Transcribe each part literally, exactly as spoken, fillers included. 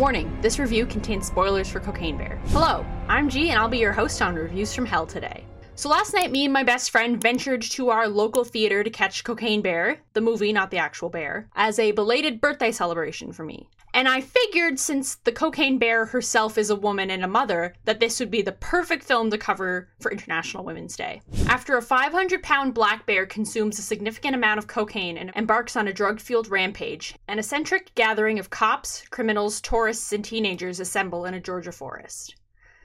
Warning, this review contains spoilers for Cocaine Bear. Hello, I'm G and I'll be your host on Reviews from Hell today. So last night, me and my best friend ventured to our local theater to catch Cocaine Bear, the movie, not the actual bear, as a belated birthday celebration for me. And I figured, since the Cocaine Bear herself is a woman and a mother, that this would be the perfect film to cover for International Women's Day. After a five hundred pound black bear consumes a significant amount of cocaine and embarks on a drug-fueled rampage, an eccentric gathering of cops, criminals, tourists, and teenagers assemble in a Georgia forest.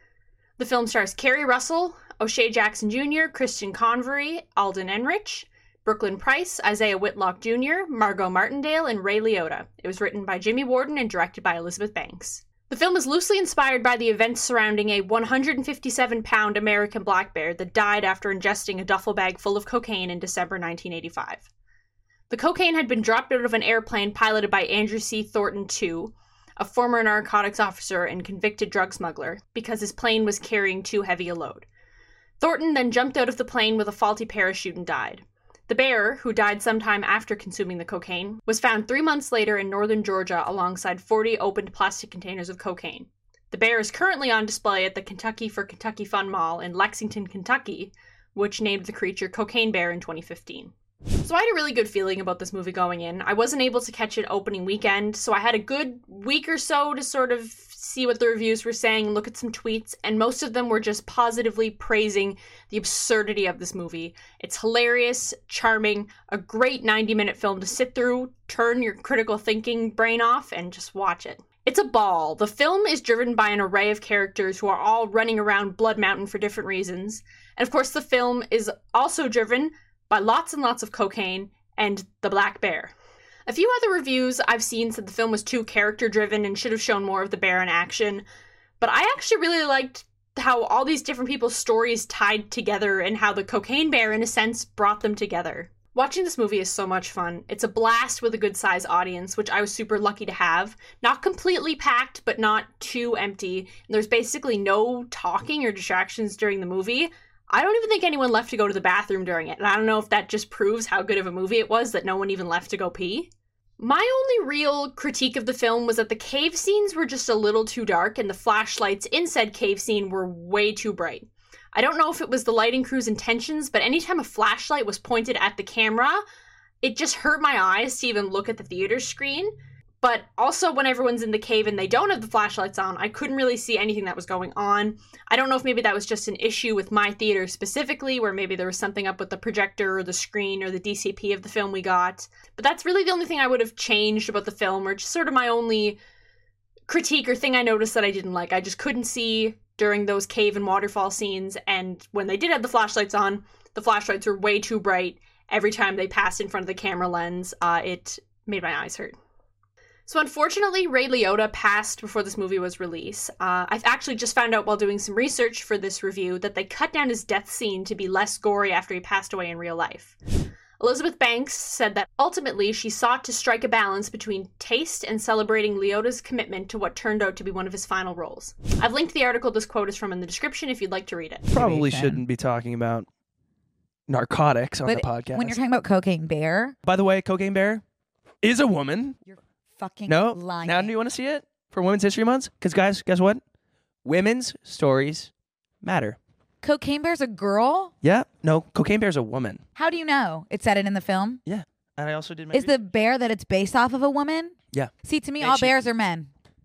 The film stars Kerry Russell, O'Shea Jackson Junior, Christian Convery, Alden Ehrenreich, Brooklyn Price, Isaiah Whitlock Junior, Margot Martindale, and Ray Liotta. It was written by Jimmy Warden and directed by Elizabeth Banks. The film is loosely inspired by the events surrounding a one hundred fifty-seven pound American black bear that died after ingesting a duffel bag full of cocaine in December nineteen eighty-five. The cocaine had been dropped out of an airplane piloted by Andrew C. Thornton the second, a former narcotics officer and convicted drug smuggler, because his plane was carrying too heavy a load. Thornton then jumped out of the plane with a faulty parachute and died. The bear, who died sometime after consuming the cocaine, was found three months later in northern Georgia alongside forty opened plastic containers of cocaine. The bear is currently on display at the Kentucky for Kentucky Fun Mall in Lexington, Kentucky, which named the creature Cocaine Bear in twenty fifteen. So I had a really good feeling about this movie going in. I wasn't able to catch it opening weekend, so I had a good week or so to sort of see what the reviews were saying, look at some tweets, and most of them were just positively praising the absurdity of this movie. It's hilarious, charming, a great ninety minute film to sit through, turn your critical thinking brain off, and just watch it. It's a ball. The film is driven by an array of characters who are all running around Blood Mountain for different reasons. And of course the film is also driven by lots and lots of cocaine and the black bear. A few other reviews I've seen said the film was too character-driven and should have shown more of the bear in action, but I actually really liked how all these different people's stories tied together and how the cocaine bear, in a sense, brought them together. Watching this movie is so much fun. It's a blast with a good-sized audience, which I was super lucky to have. Not completely packed, but not too empty. And there's basically no talking or distractions during the movie. I don't even think anyone left to go to the bathroom during it, and I don't know if that just proves how good of a movie it was that no one even left to go pee. My only real critique of the film was that the cave scenes were just a little too dark, and the flashlights in said cave scene were way too bright. I don't know if it was the lighting crew's intentions, but anytime a flashlight was pointed at the camera, it just hurt my eyes to even look at the theater screen. But also when everyone's in the cave and they don't have the flashlights on, I couldn't really see anything that was going on. I don't know if maybe that was just an issue with my theater specifically, where maybe there was something up with the projector or the screen or the D C P of the film we got. But that's really the only thing I would have changed about the film, or just sort of my only critique or thing I noticed that I didn't like. I just couldn't see during those cave and waterfall scenes, and when they did have the flashlights on, the flashlights were way too bright. Every time they passed in front of the camera lens, uh, it made my eyes hurt. So unfortunately, Ray Liotta passed before this movie was released. Uh, I've actually just found out while doing some research for this review that they cut down his death scene to be less gory after he passed away in real life. Elizabeth Banks said that ultimately she sought to strike a balance between taste and celebrating Liotta's commitment to what turned out to be one of his final roles. I've linked the article this quote is from in the description if you'd like to read it. Probably shouldn't be talking about narcotics on but the podcast. When you're talking about Cocaine Bear... By the way, Cocaine Bear is a woman. You're fucking no, lying. Now do you want to see it for Women's History Month? Because guys, guess what? Women's stories matter. Cocaine Bear's a girl? Yeah. No, Cocaine Bear's a woman. How do you know? It said it in the film? Yeah. And I also did my Is the bear that it's based off of a woman? Yeah. See, to me, And all she- bears are men.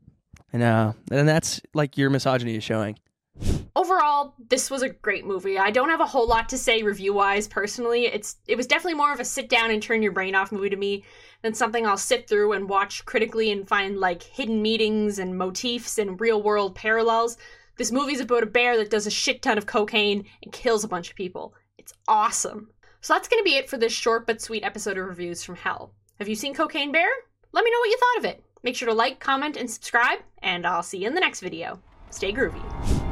I know. And that's like your misogyny is showing. Overall, this was a great movie. I don't have a whole lot to say review-wise personally. It's It was definitely more of a sit-down and turn your brain off movie to me than something I'll sit through and watch critically and find, like, hidden meanings and motifs and real-world parallels. This movie's about a bear that does a shit ton of cocaine and kills a bunch of people. It's awesome. So that's going to be it for this short but sweet episode of Reviews from Hell. Have you seen Cocaine Bear? Let me know what you thought of it. Make sure to like, comment, and subscribe, and I'll see you in the next video. Stay groovy.